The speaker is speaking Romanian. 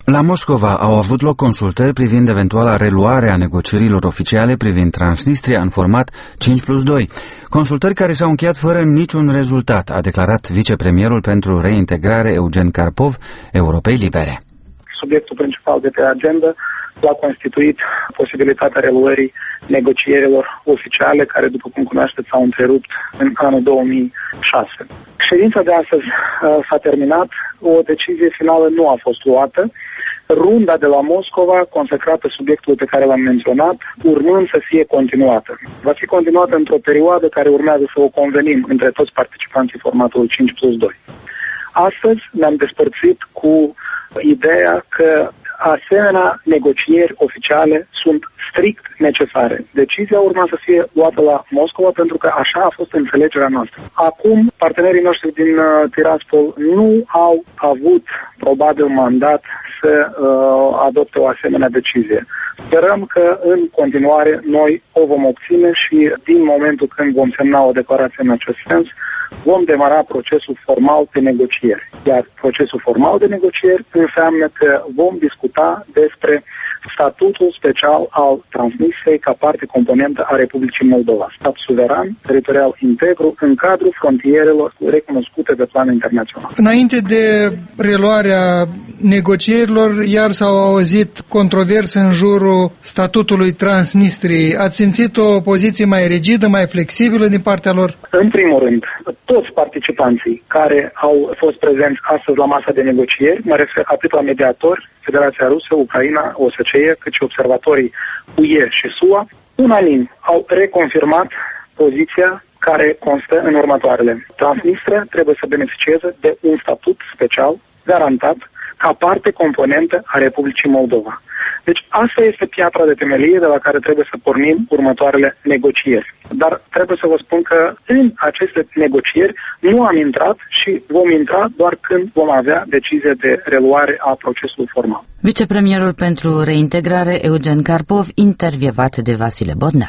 La Moscova au avut loc consultări privind eventuala reluare a negocierilor oficiale privind Transnistria în format 5+2. Consultări care s-au încheiat fără niciun rezultat, a declarat vicepremierul pentru reintegrare Eugen Karpov, Europei Libere. Subiectul principal de pe agenda l-a constituit posibilitatea reluării negocierilor oficiale care, după cum cunoașteți, s-au întrerupt în anul 2006. Ședința de astăzi s-a terminat, o decizie finală nu a fost luată. Runda de la Moscova, consacrată subiectului pe care l-am menționat, urmând să fie continuată. Va fi continuată într-o perioadă care urmează să o convenim între toți participanții formatului 5+2. Astăzi ne-am despărțit cu ideea că asemenea negocieri oficiale sunt strict necesare. Decizia urma să fie luată la Moscova pentru că așa a fost înțelegerea noastră. Acum, partenerii noștri din Tiraspol nu au avut probabil mandat să adopte o asemenea decizie. Sperăm că în continuare noi o vom obține și din momentul când vom semna o declarație în acest sens, vom demara procesul formal de negocieri. Iar procesul formal de negocieri înseamnă că vom discuta despre statutul special al Transnistriei ca parte componentă a Republicii Moldova, stat suveran, teritorial integru, în cadrul frontierelor recunoscute de plan internațional. Înainte de reluarea negocierilor, iar s-au auzit controverse în jurul statutului Transnistriei. Ați simțit o poziție mai rigidă, mai flexibilă din partea lor? În primul rând, toți participanții care au fost prezenți astăzi la masa de negocieri, mă refer atât la mediatori, Federația Rusă, Ucraina, OSCE, cât și observatorii UE și SUA, unanim au reconfirmat poziția care constă în următoarele. Transnistria trebuie să beneficieze de un statut special garantat ca parte componentă a Republicii Moldova. Deci asta este piatra de temelie de la care trebuie să pornim următoarele negocieri. Dar trebuie să vă spun că în aceste negocieri nu am intrat și vom intra doar când vom avea decizie de reluare a procesului formal. Vicepremierul pentru reintegrare Eugen Karpov, intervievat de Vasile Bodnea.